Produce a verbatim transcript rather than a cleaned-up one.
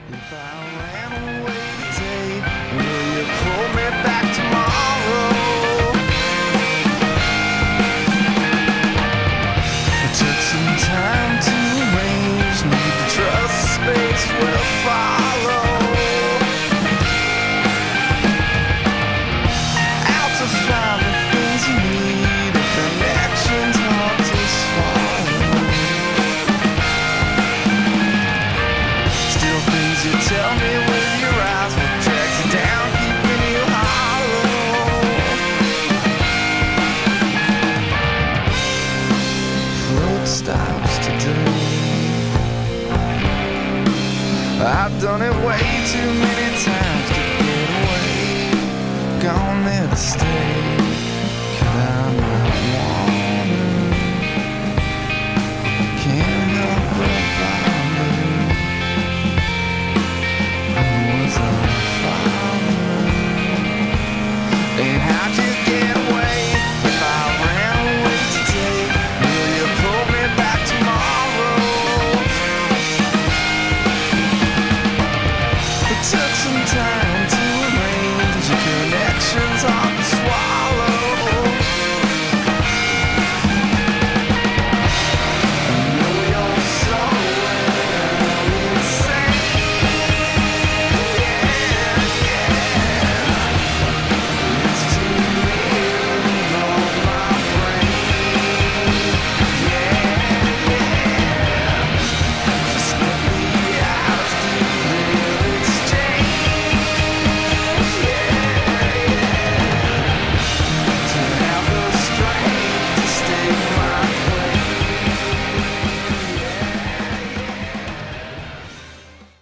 If I ran away today, will you pull me back tomorrow? It took some time to arrange, need to trust space will follow. Out to find the things you need, the connections hard to swallow. Still things you tell me with your eyes will drag you down, keeping you hollow. Float stops today. I've done it way too many times to get away. Gone there to stay, 'cause I'm not wanted. Can't help but bother. Was a father. And how'd you get away? If I ran away today, will you pull me back tomorrow? It took some time to arrange your connections on